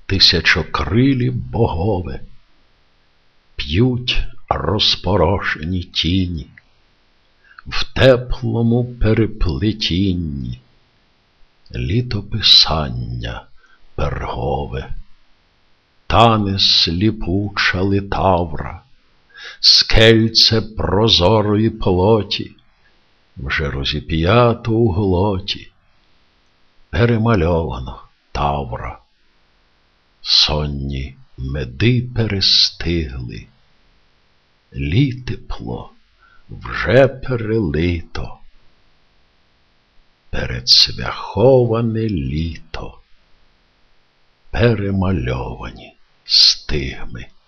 тисячокрилі богове, п'ють розпорошені тіні в теплому переплетінні літописання пергове. Тане сліпуча литавра, скельце прозорої плоті, вже розіп'ято у глоті, перемальовано тавра. Сонні меди перестигли, літепло вже перелито, передсвяховане літо, перемальовані стигми.